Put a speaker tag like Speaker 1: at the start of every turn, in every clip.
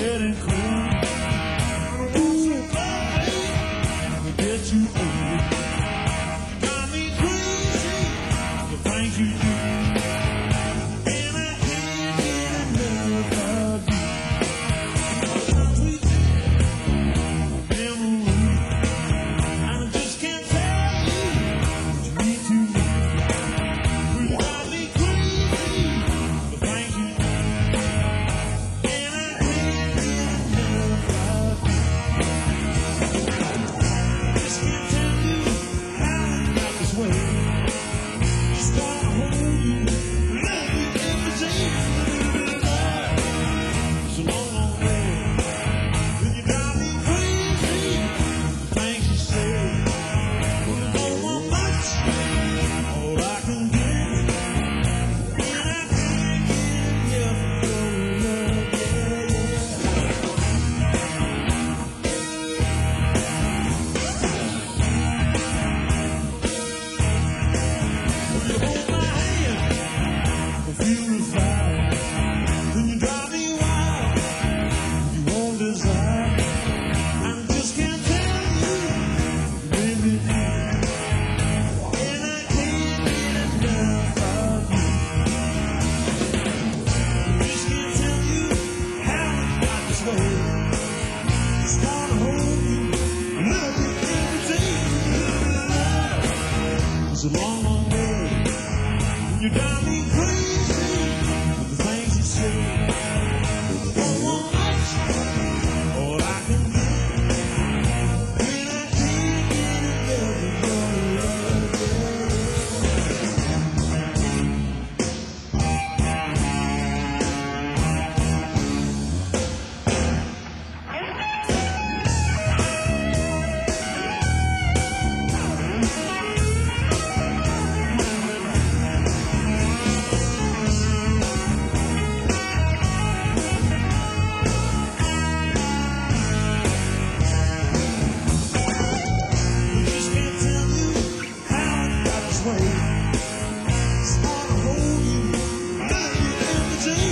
Speaker 1: getting cold. Ooh, baby, get you old. Got me crazy, the things you do. And I can't get enough of you. We memory, and I just can't tell you what you need to know. You got me crazy, the things you do. And I can't get enough of you. Just can't tell you how I got this way. Just wanna hold you, love you every day. It's a long, long way. When you drive me crazy, the things you say. When I don't want much, all I can get. And I can't get enough of your love, yeah, You hold my hand, I feel the fire. Then you drive me wild, you won't desire. I just can't tell you, baby, and I can't get enough of you. Just can't tell you how I got this way. Just wanna hold you, love you every day. It's a long, long way. You drive me crazy with the things you say. Don't want much, all I can get. And I can't get enough of your love, You just can't tell you how I got this way. Just wanna hold you, love you every day.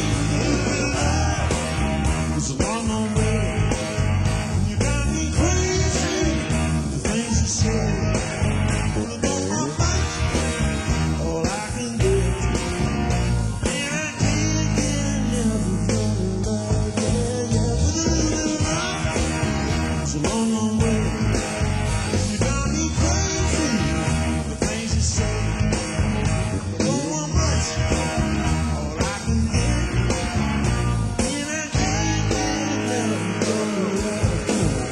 Speaker 1: It's a long, long way. You got me crazy, the things you say. When I don't want much, all I can get. And I can't get enough of your love, yeah, yeah. It's a long, long way. You got me crazy, the things you say. Don't want much, all I can get. And I can't get enough of your love.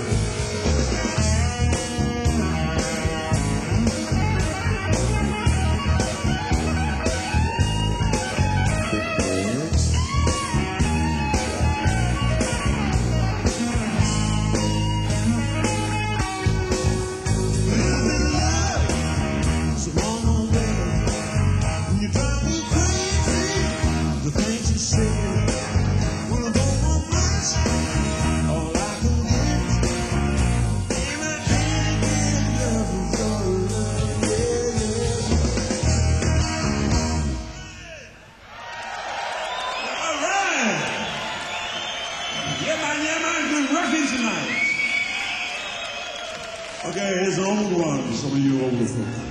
Speaker 1: It's a long, long way. You drive me crazy, the things you say. When I don't want much, all I can get. And I can't get enough of your love, yeah, yeah. All right. Yeah, man, good rocking tonight. Okay, here's an old one for some of you older folks.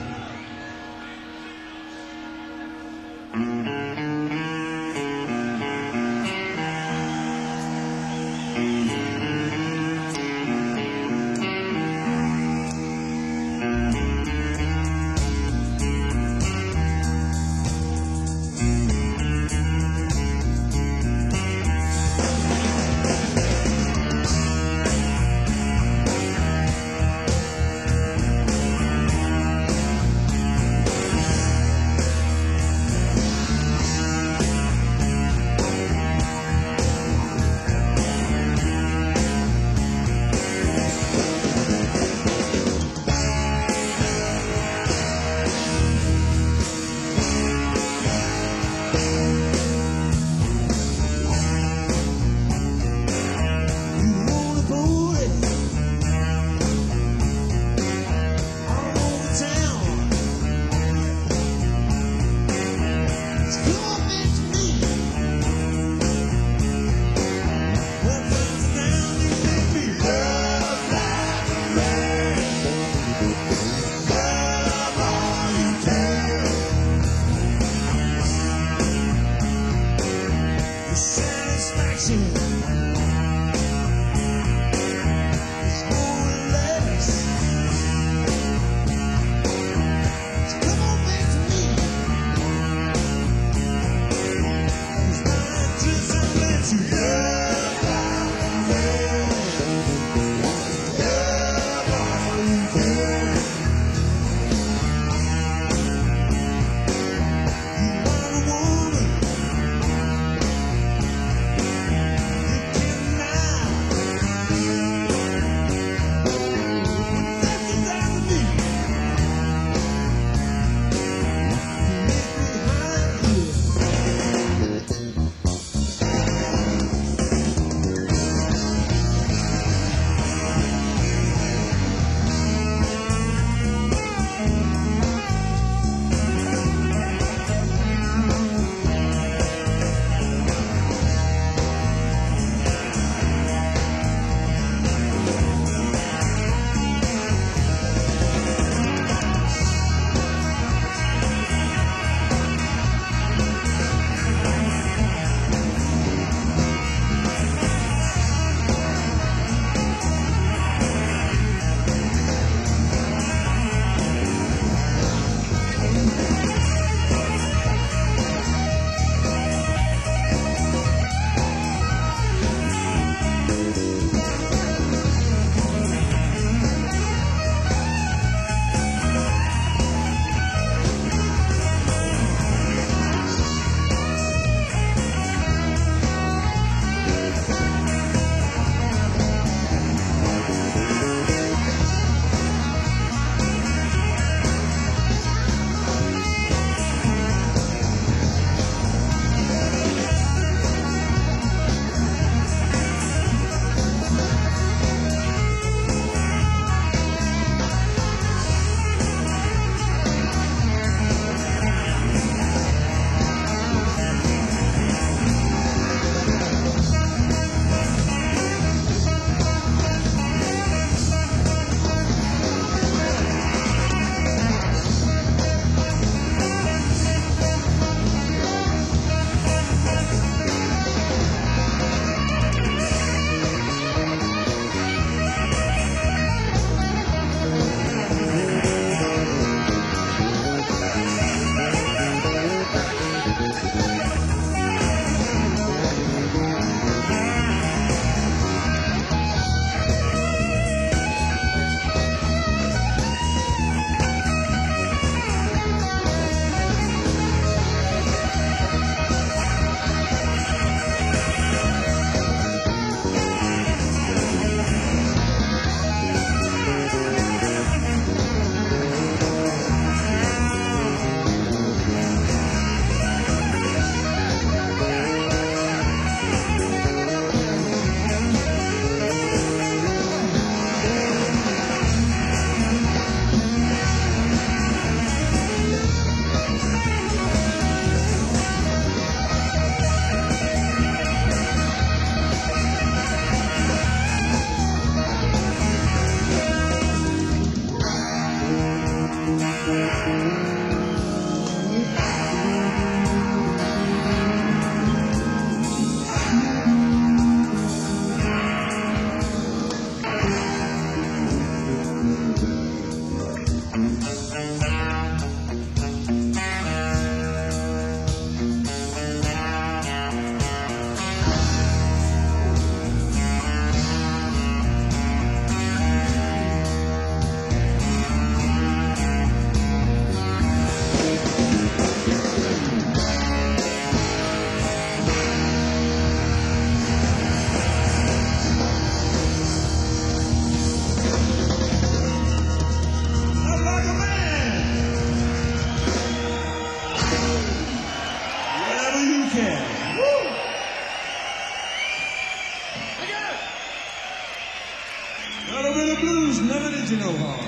Speaker 1: blues, never did you know how.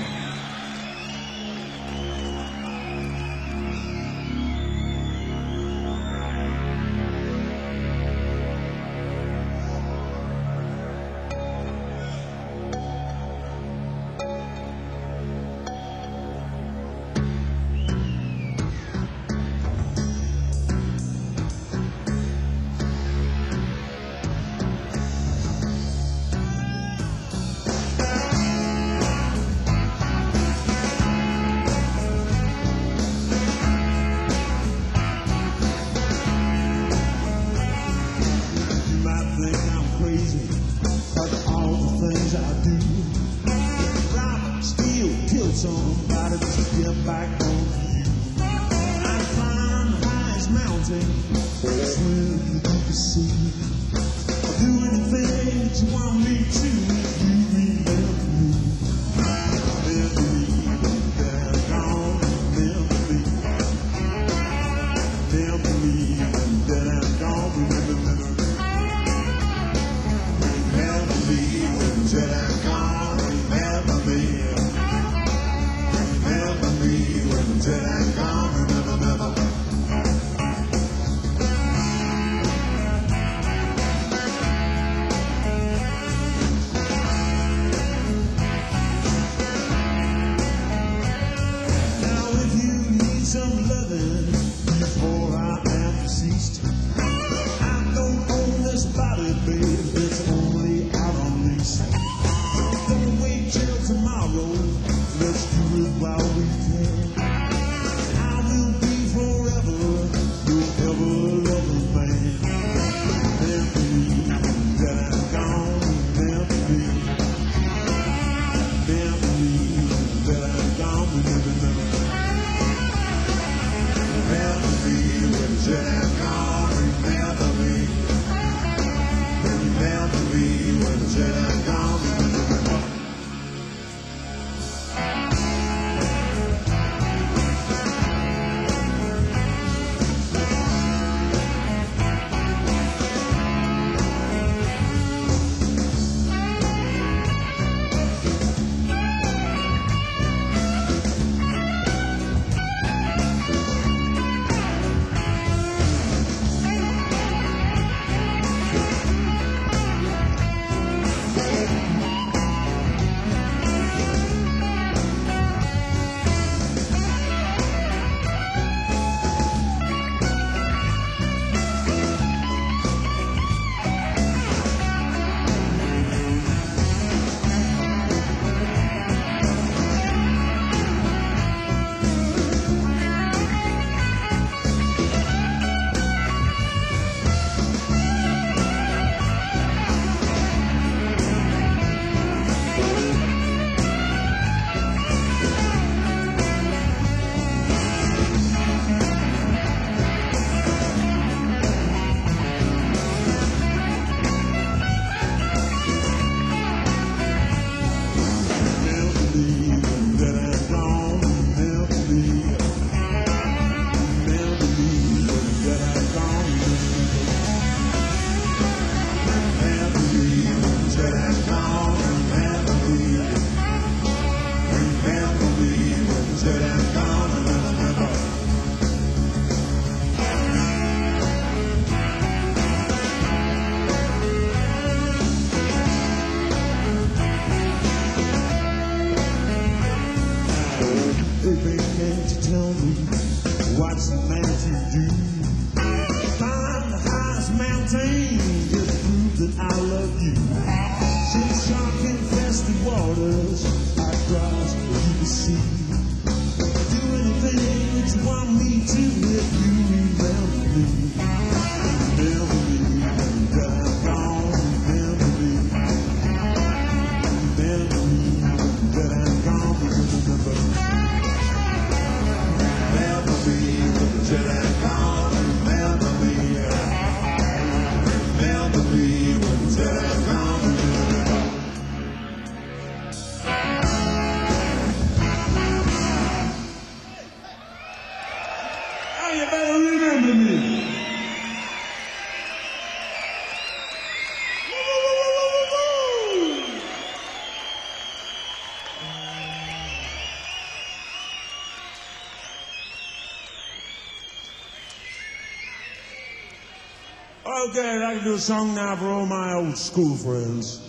Speaker 1: Okay, I'd like to do a song now for all my old school friends.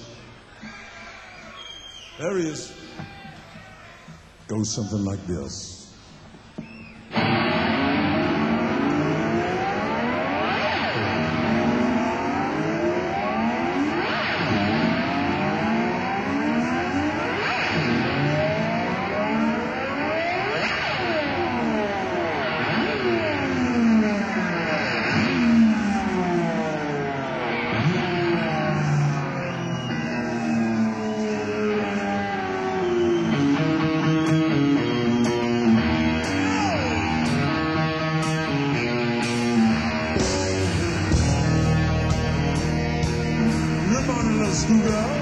Speaker 1: There he is. Goes something like this. Schoolgirl.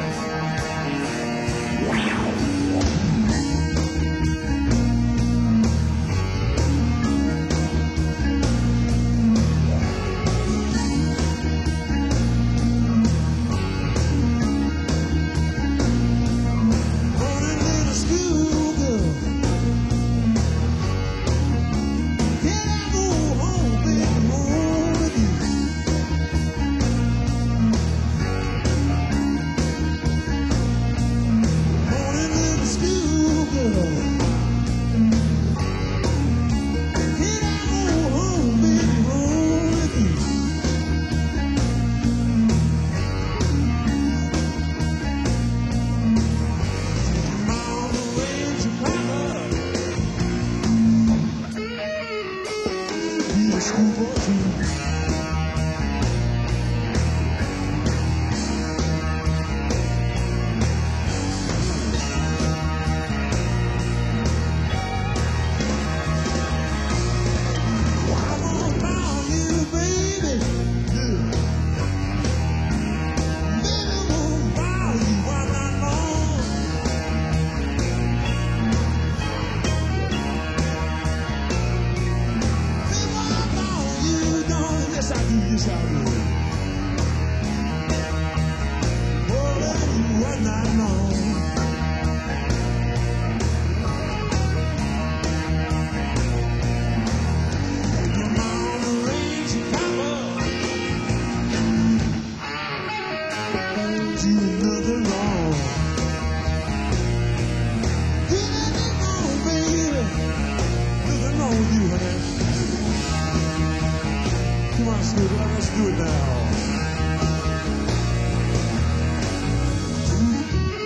Speaker 1: Let's do it now.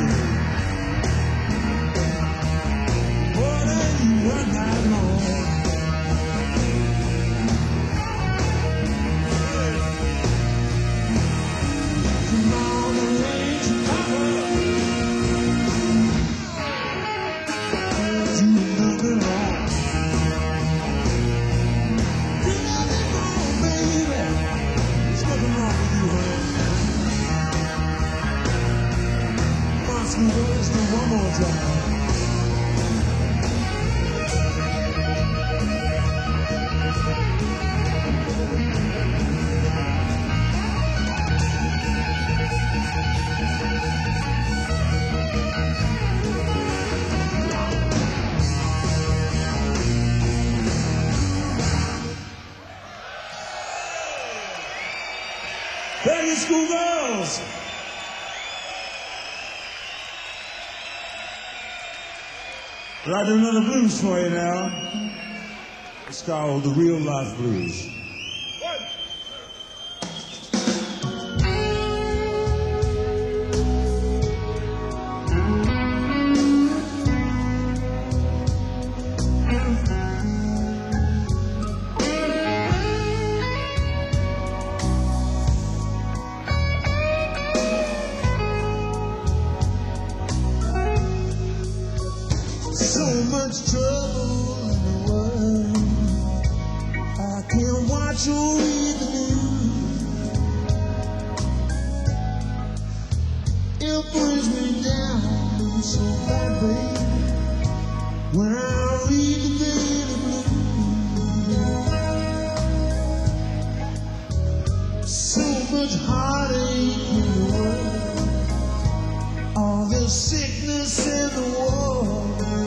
Speaker 1: One more time. Thank you, schoolgirls. Well, I do another blues for you now. It's called the Real Life Blues. So much trouble in the world. I can't watch or read the news. It brings me down so bad, baby, when I read the daily blues. So much heartache in the world. All this sickness in the world.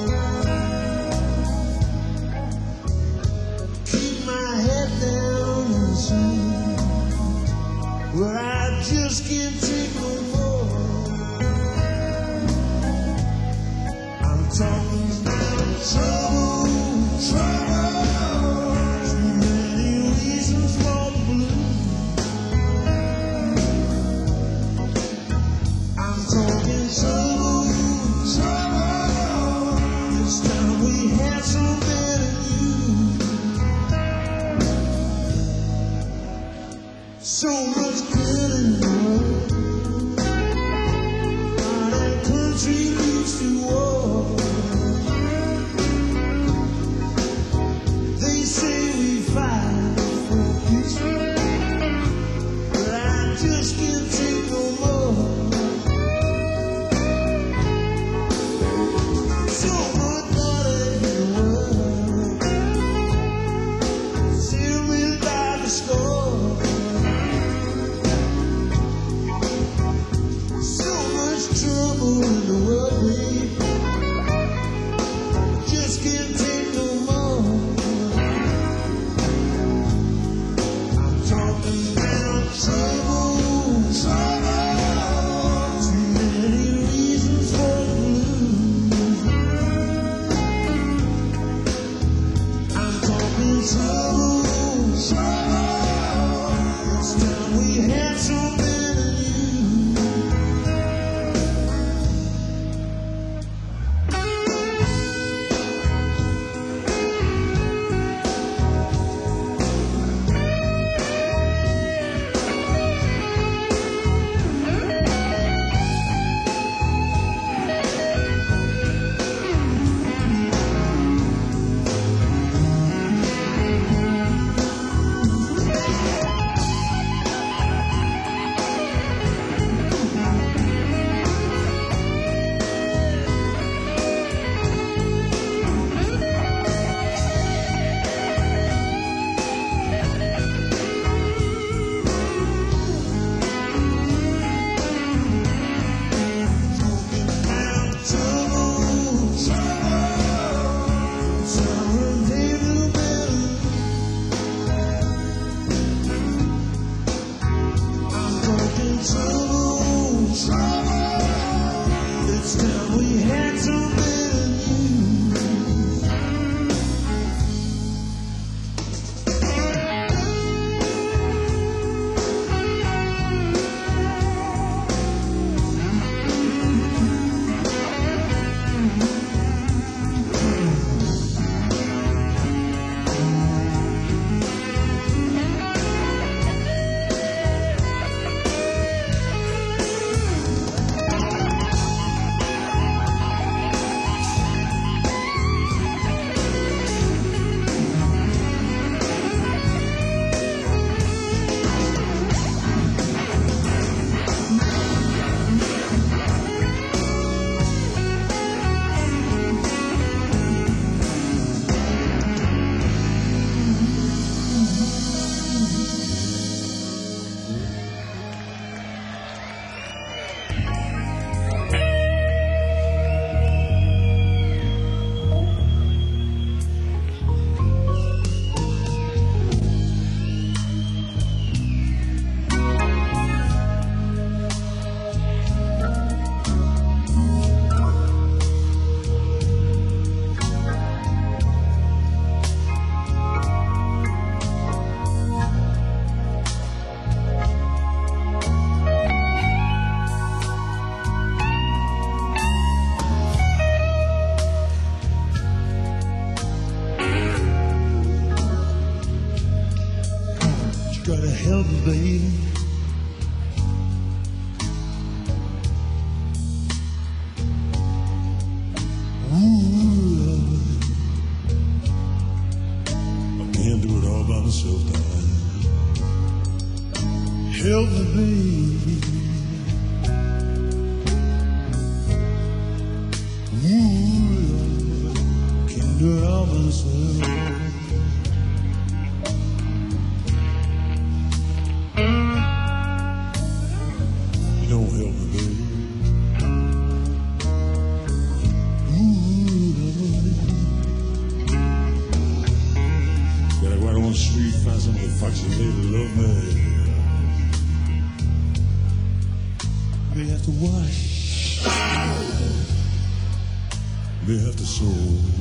Speaker 1: Well, I just can't take no more. I'm talking about trouble, trouble. Too many reasons for the blues. I'm talking trouble, trouble. This time we had some better news. So much good in the world. How that country leads to war. They say we fight for peace, but I just can't take no more. So much better in the world. Still live by the score. Trouble in the world, babe. Just can't take no more. I'm talking about trouble, trouble. Too many reasons for the blues. I'm talking trouble, trouble. This time we had some better news. Ooh, can't do it all myself. You don't help me, baby. Gotta go out on the street, find some of the foxy lady love me. They have to wash, they have to sew,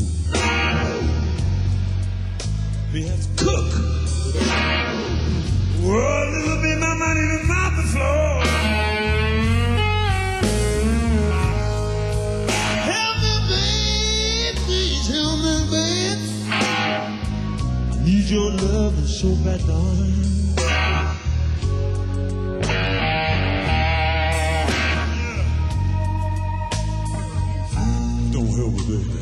Speaker 1: they have to cook. Well, a little bit my money to mop the floor. Help me, babe, please help me, babe. Need your love and so bad, darling. Don't help me, baby.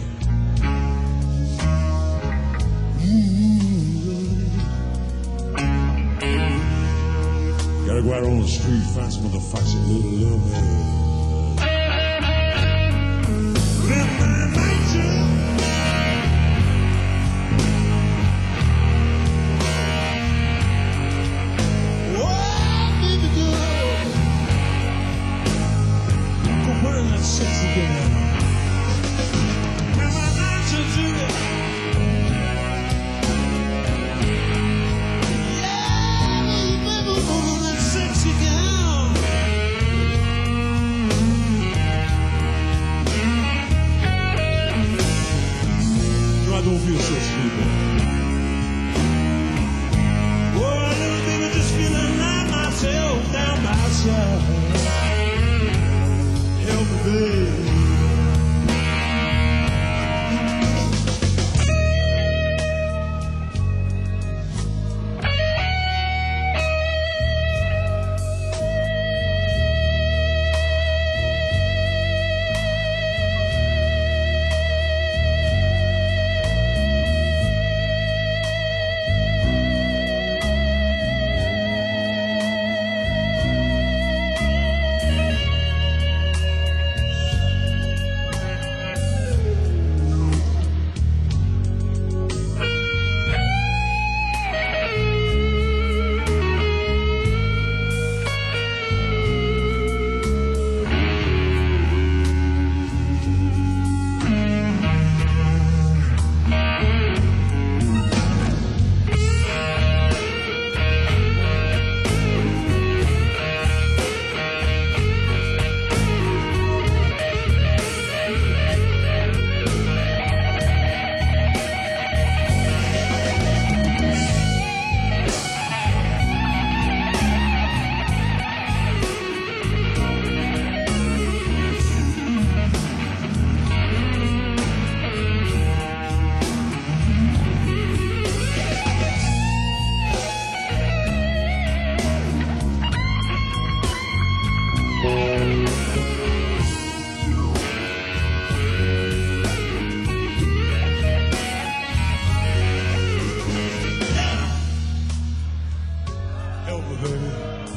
Speaker 1: Gotta go out on the street, find some of the foxy little love me. I don't feel so sleepy. Oh, little baby, just feeling like myself down my side. Help me, baby. Help me, baby.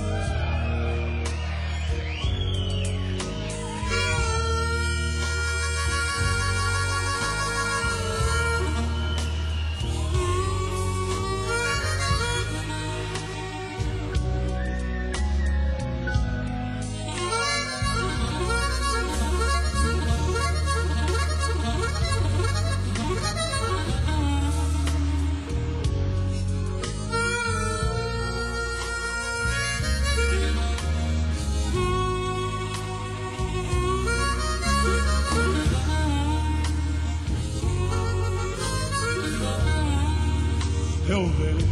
Speaker 1: Help me, baby.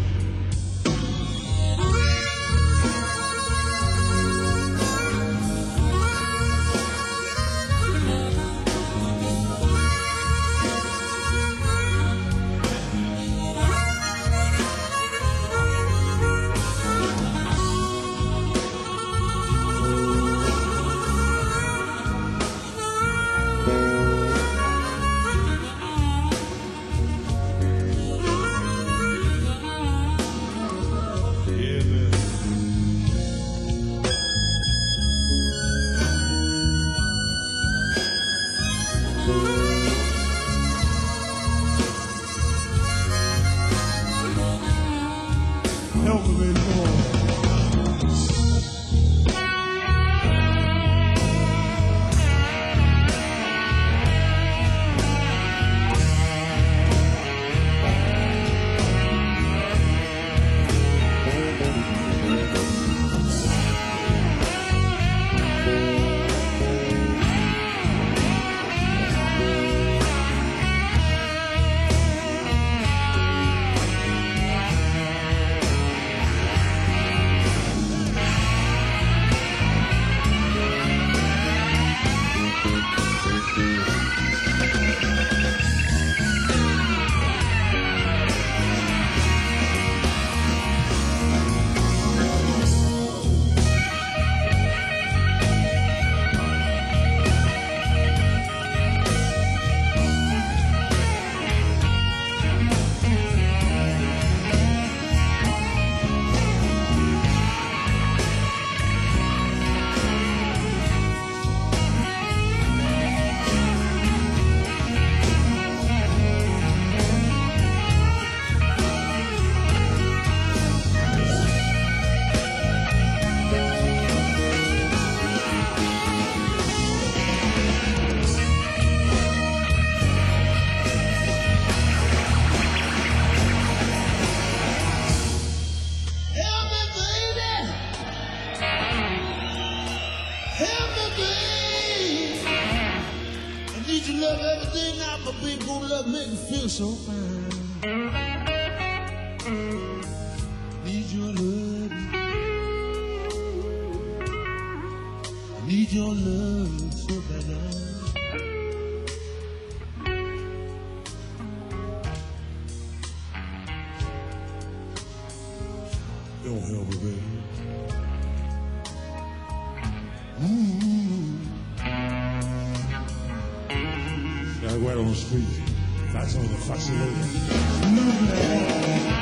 Speaker 1: Help me, baby, come on. Love everything now, but baby gonna love make me feel so fine. Need your love. I need your love so bad. Don't help me, baby. Right on the street. That's on the fascinating.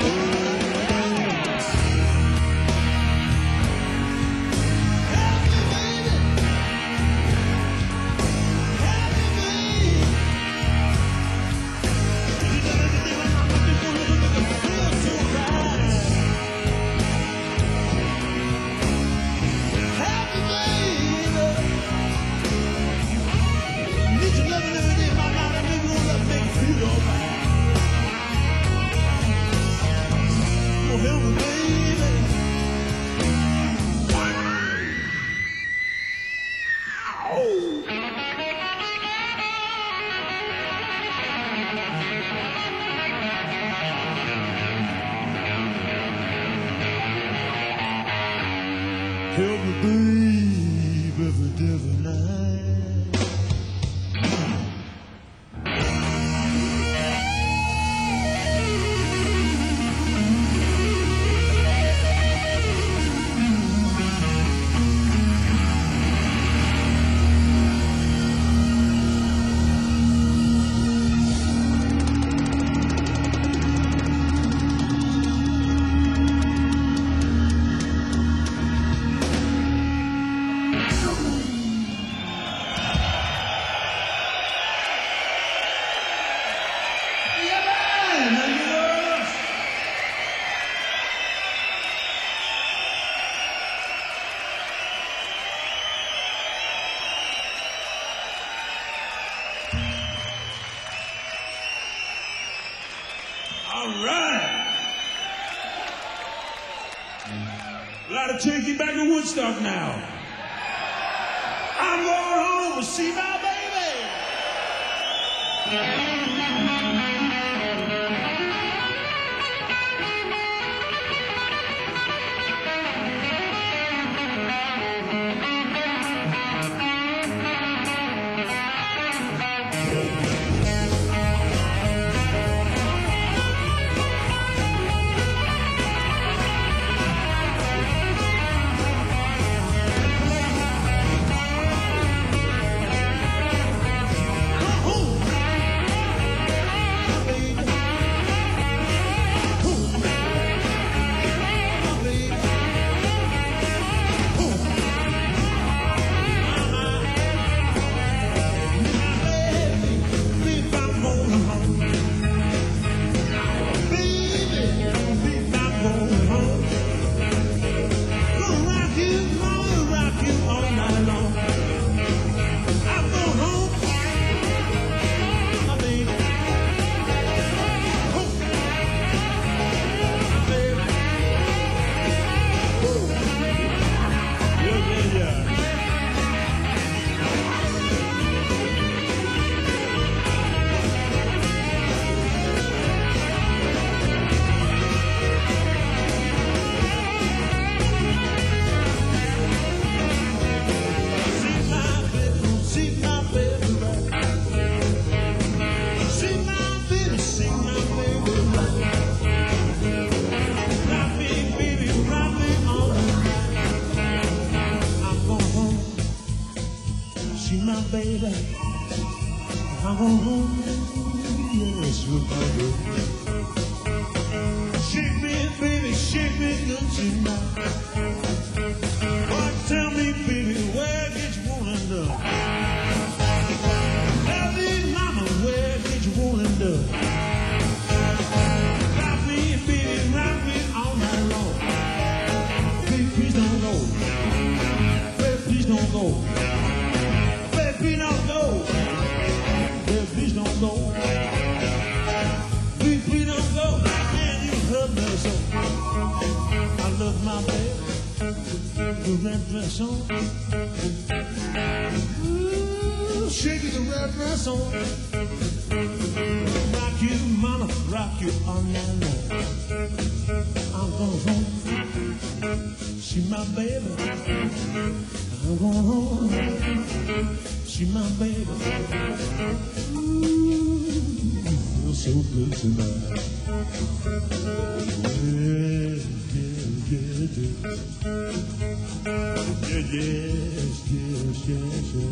Speaker 1: Help me, babe, every day, every night. All right. A lot of taking back to Woodstock now. I'm going home to see my baby. baby. I'm home, yes, with my baby. Shake me, baby, shake me good tonight. Oh, tell me, baby, where did you want to know? Tell me, mama, where did you want to know? Rock me, baby, rock me all night long. Baby, please don't go. Baby, please don't go. Baby, please don't go. Baby, please don't go. Baby, please don't go. And you hurt me so. I love my baby. The red dress on. Ooh, shaking the red dress on. Rock you, mama, rock you all night long. I'm going home, see my baby. I'm going home, see my baby. Ooh, feel so good tonight. Yeah, yeah, yeah, yeah. Yeah, yes, yes, yes, yes.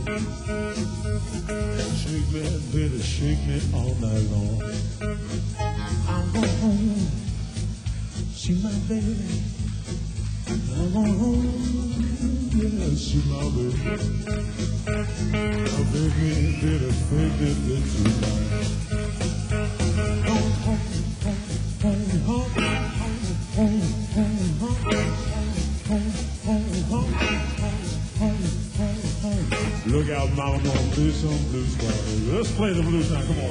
Speaker 1: Shake me, baby, shake me all night long. I'm going home, see my baby. I'm going home, yeah, see my baby. Oh, baby, baby, baby, baby, tonight. Home, home, home, home, home, home, home, home, home, home. Look out, mama, gonna do some blues. Let's play the blues now, come on.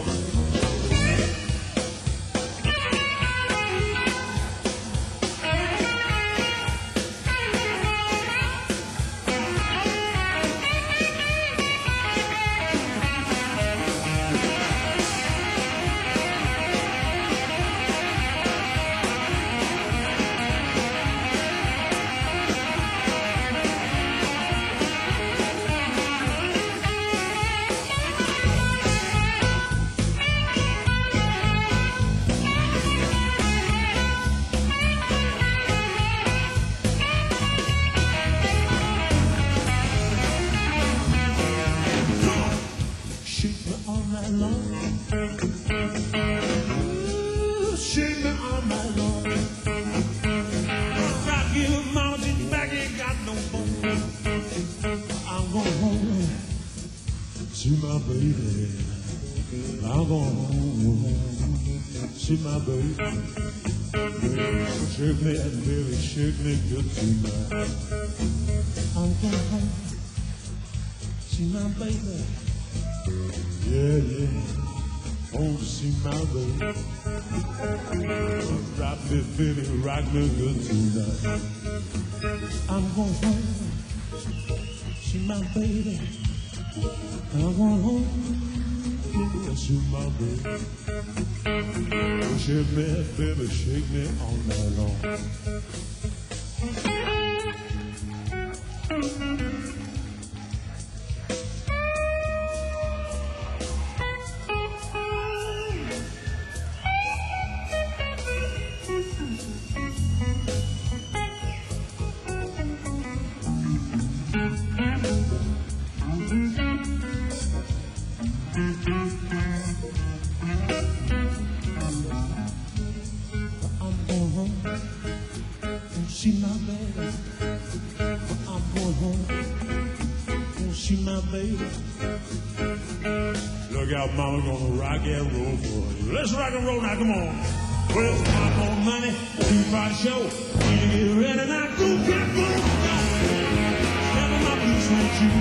Speaker 1: Shake me all night long. Rock you, mama, till your back ain't got no bone. I'm going home, see my baby. I'm going home, see my baby. Shake me, baby, shake me good tonight. I'm going home, see my baby. Yeah, yeah. Oh, to see my baby. Rock me, baby, rock me good tonight. I'm going home, see my baby. I'm going home, yeah, see my baby. Shake me, baby, shake me all night long. See my baby, I'm going home. See my baby. Look out, mama, gonna rock and roll for you. Let's rock and roll now, come on. Well, I'm on money, two-part show. Need to get ready now, go, get go. Having my blue suede shoe.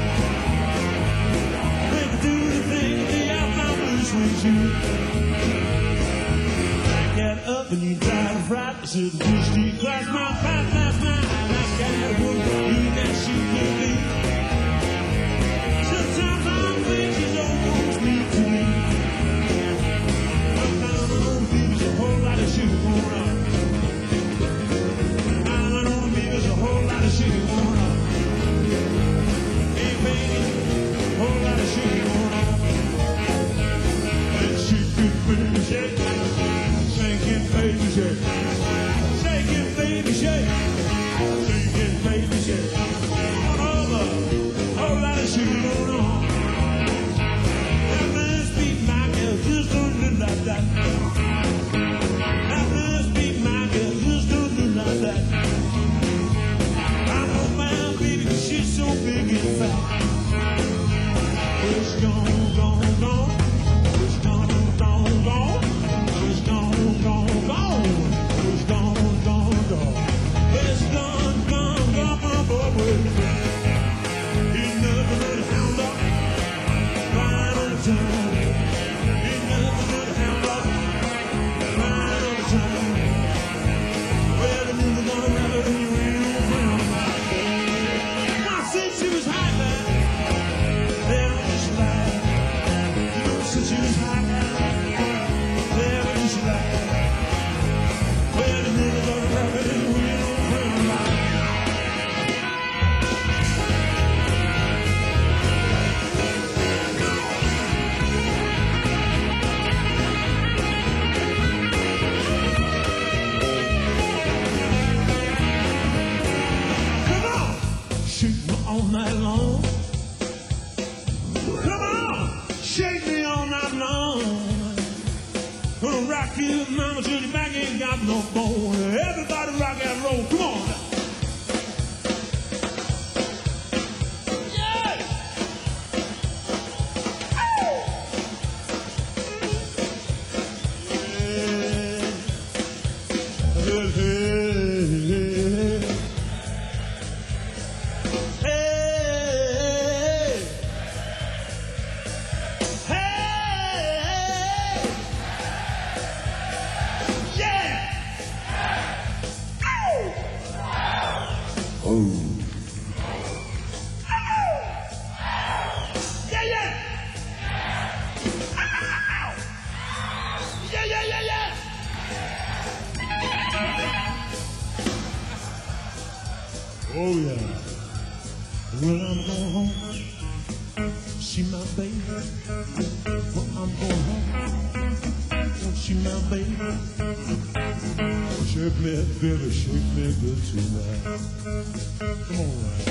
Speaker 1: Make do the thing, dig out my blue suede shoe. Get up and you drive right to the blue street. Cross my path last night. I got wood, you that shoot with me. Sometimes my face is almost me to me. Sometimes I don't believe there's a whole lot of shit going on. Sometimes I don't believe there's a whole lot of shit going on. Hey baby, a whole lot of shit going on. And she could baby shake. Shake it, baby, shake. Shake it, baby, shake. Gonna rock you, mama, till your back ain't got no bone. Everybody rock and roll, come on. Oh yeah. When I'm going home, see my baby. When I'm going home, see my baby. Shake me, baby, shake me good tonight. Come on, right.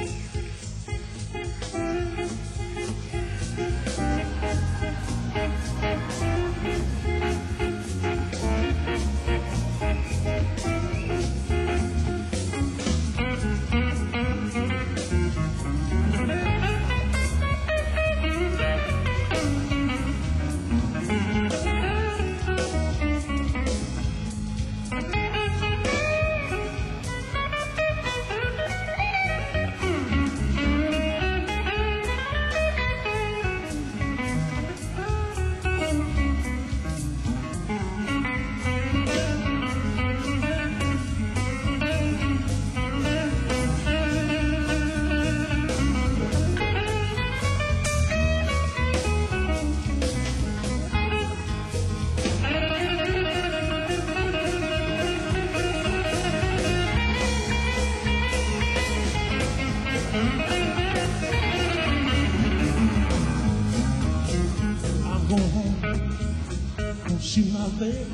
Speaker 1: See my baby,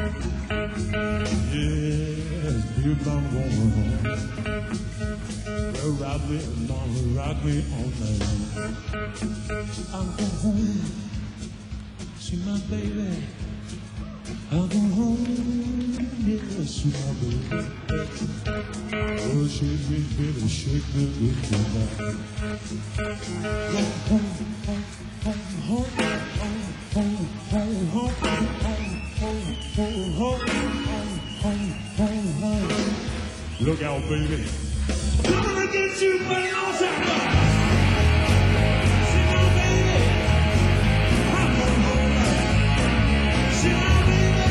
Speaker 1: yes, baby, I'm going home. Well, rock me, mama, rock me all night long. I'm going home, see my baby. I'm going home, yes, see my baby. Oh, shake me, baby, shake me with your back. Home, home, home, home, home, home, home, home. Look out, baby. I'm gonna get you, buddy, on time. See my baby. I'm going home. See my baby.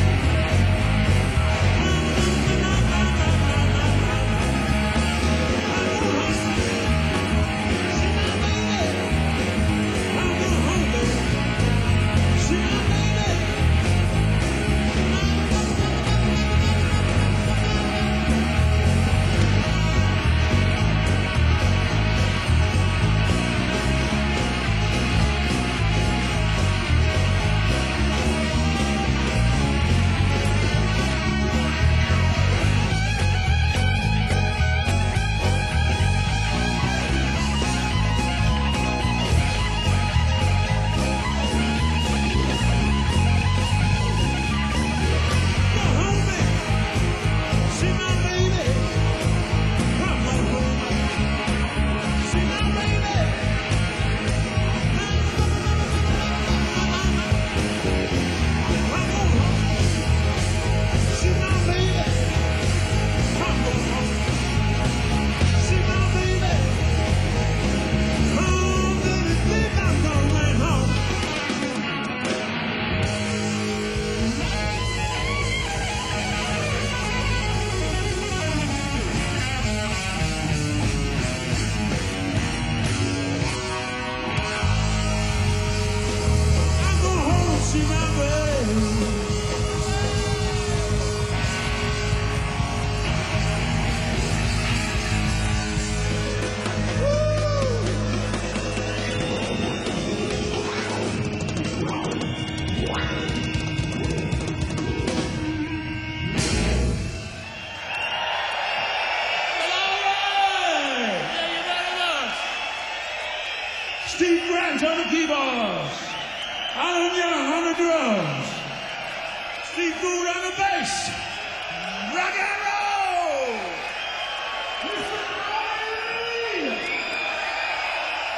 Speaker 1: Steve Grant on the keyboards, Alan Young on the drums, Steve Gould on the bass. Rock and roll!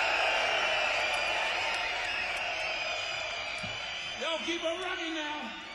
Speaker 1: Y'all keep on rocking now.